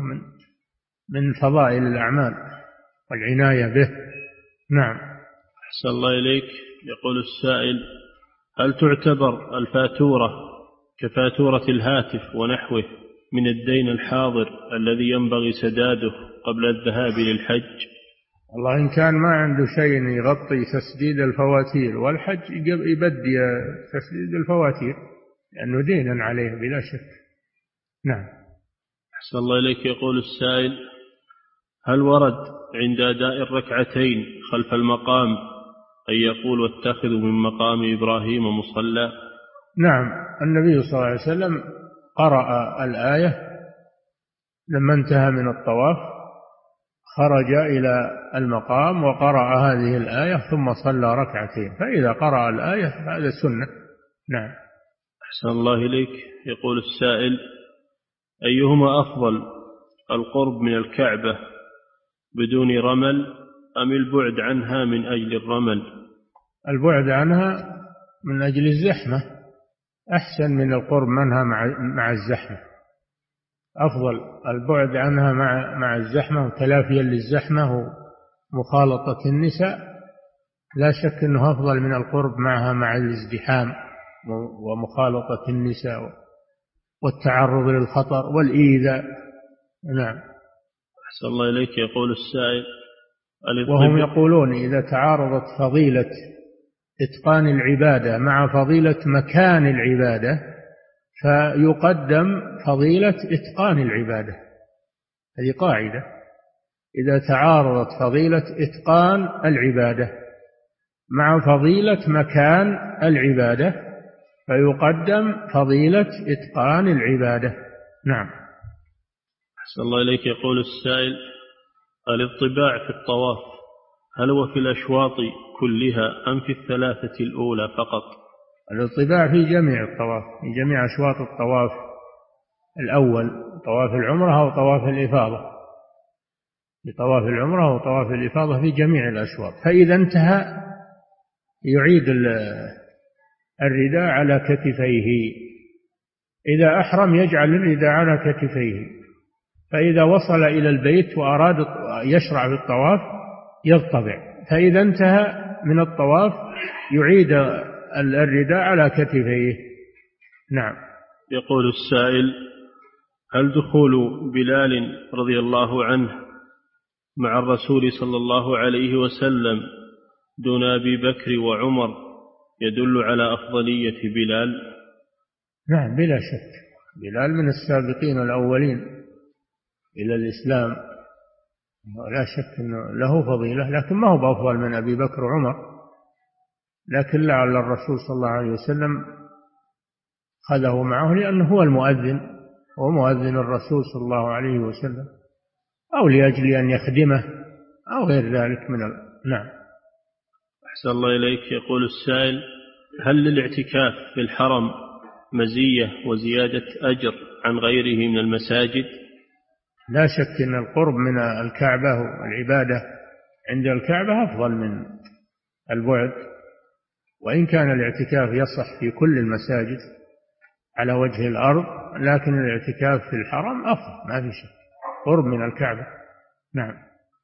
S2: من فضائل الأعمال والعناية به. نعم.
S1: أحسن الله إليك. يقول السائل: هل تعتبر الفاتورة كفاتورة الهاتف ونحوه من الدين الحاضر الذي ينبغي سداده قبل الذهاب للحج؟
S2: والله إن كان ما عنده شيء يغطي تسديد الفواتير والحج يبدي تسديد الفواتير لأنه دينا عليه بلا شك. نعم.
S1: أحسن الله إليك. يقول السائل: هل ورد عند أداء الركعتين خلف المقام أن يقول: واتخذوا من مقام إبراهيم مصلى؟
S2: نعم، النبي صلى الله عليه وسلم قرأ الآية لما انتهى من الطواف، خرج إلى المقام وقرأ هذه الآية ثم صلى ركعتين، فإذا قرأ الآية هذا سنة. نعم.
S1: أحسن الله إليك. يقول السائل: أيهما أفضل، القرب من الكعبة بدون رمل أم البعد عنها من أجل الرمل؟
S2: البعد عنها من أجل الزحمة أحسن من القرب منها مع الزحمة. أفضل البعد عنها مع الزحمة وتلافيا للزحمة ومخالطة النساء، لا شك أنه أفضل من القرب معها مع الازدحام ومخالطة النساء والتعرض للخطر والإيذاء. نعم.
S1: أحسن الله إليك. يقول السائل:
S2: وهم يقولون إذا تعارضت فضيلة إتقان العبادة مع فضيلة مكان العبادة فيقدم فضيلة إتقان العبادة. هذه قاعدة: إذا تعارضت فضيلة إتقان العبادة مع فضيلة مكان العبادة فيقدم فضيلة إتقان العبادة. نعم.
S1: أحسن الله إليك. يقول السائل: الاطباع في الطواف هل هو في الأشواط كلها أم في الثلاثة الأولى فقط؟
S2: الاطباع في جميع الطواف، في جميع أشواط الطواف الأول، طواف العمرة أو طواف الإفاضة، بطواف العمرة وطواف الإفاضة في جميع الأشواط. فإذا انتهى يعيد الرداء على كتفيه، إذا أحرم يجعل الرداء على كتفيه، فإذا وصل إلى البيت وأراد يشرع في الطواف يضطبع، فإذا انتهى من الطواف يعيد الرداء على كتفيه. نعم.
S1: يقول السائل: هل دخول بلال رضي الله عنه مع الرسول صلى الله عليه وسلم دون أبي بكر وعمر يدل على أفضلية بلال؟
S2: نعم بلا شك، بلال من السابقين الأولين إلى الإسلام، لا شك أنه له فضيلة، لكن ما هو بأفضل من أبي بكر وعمر، لكن لعل الرسول صلى الله عليه وسلم خذه معه لأنه هو المؤذن، هو مؤذن الرسول صلى الله عليه وسلم، أو لأجل أن يخدمه أو غير ذلك من نعم.
S1: أحسن الله إليك. يقول السائل: هل للاعتكاف في الحرم مزية وزيادة أجر عن غيره من المساجد؟
S2: لا شك أن القرب من الكعبة والعبادة عند الكعبة أفضل من البعد، وإن كان الاعتكاف يصح في كل المساجد على وجه الأرض، لكن الاعتكاف في الحرم أفضل ما في شك، قرب من الكعبة. نعم.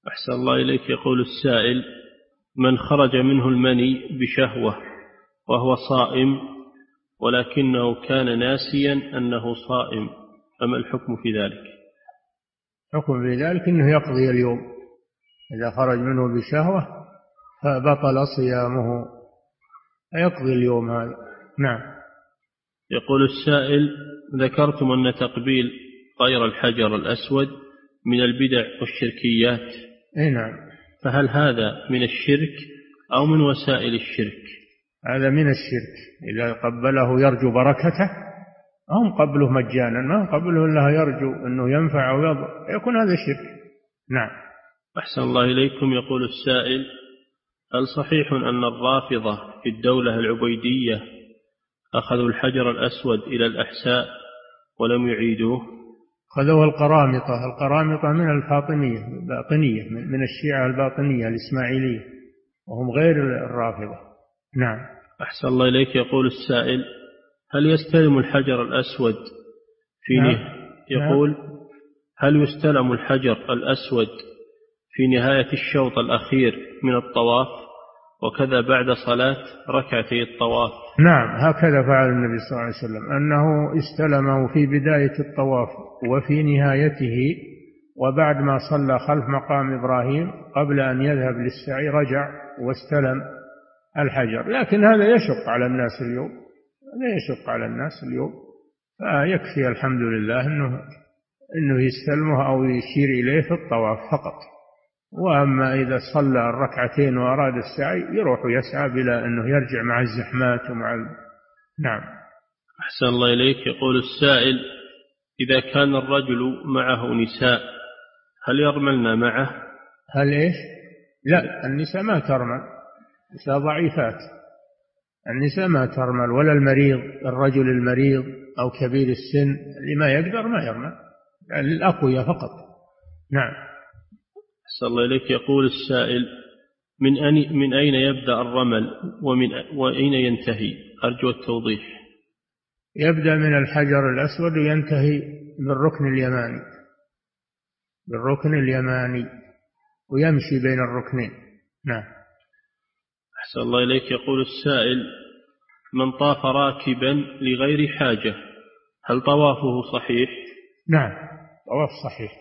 S1: أحسن الله إليك. يقول السائل: من خرج منه المني بشهوة وهو صائم ولكنه كان ناسيا أنه صائم، فما الحكم في ذلك؟
S2: الحكم في ذلك أنه يقضي اليوم، إذا خرج منه بشهوة فبطل صيامه، يقضي اليوم هذا. نعم.
S1: يقول السائل: ذكرتم أن تقبيل غير الحجر الأسود من البدع والشركيات،
S2: نعم.
S1: فهل هذا من الشرك أو من وسائل الشرك؟
S2: هذا من الشرك. إذا قبله يرجو بركته، هم قبله مجانا، ما قبله إلا يرجو أنه ينفع أو يضر، يكون هذا شرك. نعم.
S1: أحسن الله إليكم. يقول السائل: هل صحيح أن الرافضة في الدولة العبيدية أخذوا الحجر الأسود إلى الأحساء ولم يعيدوه؟
S2: خذوه القرامطة من الفاطمية الباطنية، من الشيعة الباطنية الإسماعيلية، وهم غير الرافضة. نعم.
S1: أحسن الله إليك. يقول السائل: هل يستلم الحجر الأسود في يقول: هل يستلم الحجر الأسود في نهاية الشوط الأخير من الطواف وكذا بعد صلاة ركعتي الطواف؟
S2: نعم، هكذا فعل النبي صلى الله عليه وسلم، أنه استلمه في بداية الطواف وفي نهايته، وبعد ما صلى خلف مقام إبراهيم قبل أن يذهب للسعي رجع واستلم الحجر. لكن هذا يشق على الناس اليوم، فيكفي الحمد لله أنه يستلمه أو يشير إليه في الطواف فقط. وأما إذا صلى الركعتين وأراد السعي يروح يسعى بلا أنه يرجع مع الزحمات نعم.
S1: أحسن الله إليك. يقول السائل: إذا كان الرجل معه نساء هل يرملن معه؟
S2: هل إيش؟ لا، النساء ما ترمل، نساء ضعيفات، النساء ما ترمل، ولا الرجل المريض أو كبير السن اللي ما يقدر ما يرمل، يعني الأقوياء فقط. نعم.
S1: أحسن الله إليك. يقول السائل: من أين يبدأ الرمل وأين ينتهي؟ أرجو التوضيح.
S2: يبدأ من الحجر الأسود وينتهي بالركن اليماني ويمشي بين الركنين. نعم.
S1: أحسن الله إليك. يقول السائل: من طاف راكبا لغير حاجة هل طوافه صحيح؟
S2: نعم، طواف صحيح.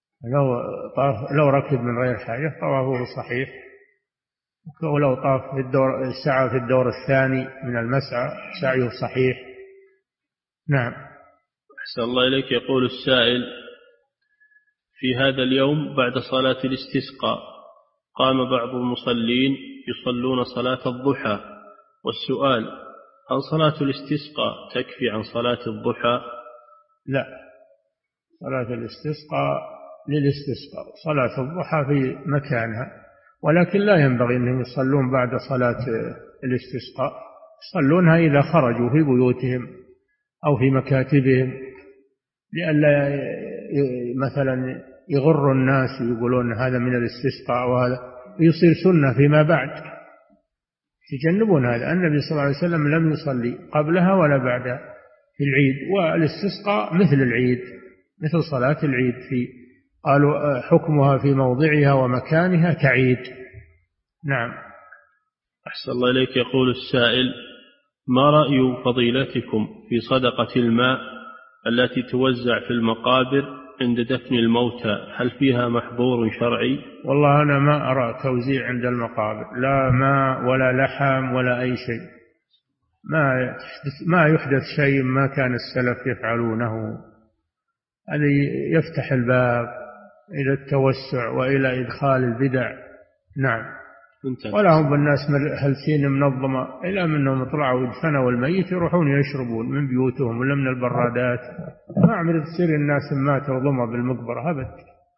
S2: لو ركب من غير حاجة طوافه صحيح، ولو طاف سعى في الدور الثاني من المسعى سعيه صحيح. نعم.
S1: أحسن الله إليك. يقول السائل: في هذا اليوم بعد صلاة الاستسقاء قام بعض المصلين يصلون صلاة الضحى، والسؤال: هل صلاة الاستسقاء تكفي عن صلاة الضحى؟
S2: لا، صلاة الاستسقاء للاستسقاء، صلاة الضحى في مكانها، ولكن لا ينبغي أنهم يصلون بعد صلاة الاستسقاء، يصلونها إذا خرجوا في بيوتهم أو في مكاتبهم، لئلا مثلا يغر الناس ويقولون هذا من الاستسقاء وهذا يصير سنة فيما بعد، تجنبون هذا. النبي صلى الله عليه وسلم لم يصلي قبلها ولا بعدها في العيد، والاستسقاء مثل العيد، مثل صلاة العيد، قالوا حكمها في موضعها ومكانها كعيد. نعم.
S1: أحسن الله إليك. يقول السائل: ما رأي فضيلتكم في صدقة الماء التي توزع في المقابر عند دفن الموتى، هل فيها محظور شرعي؟
S2: والله أنا ما أرى توزيع عند المقابر، لا ماء ولا لحم ولا أي شيء، ما يحدث شيء ما كان السلف يفعلونه. هذا يفتح الباب إلى التوسع وإلى إدخال البدع. نعم. ولا هم بالناس هلسين منظمة، إلا منهم طلعوا ودفنوا الميت يروحون يشربون من بيوتهم ولا من البرادات، ما عمرت تصير الناس ماتوا وضموا بالمقبرة أبد.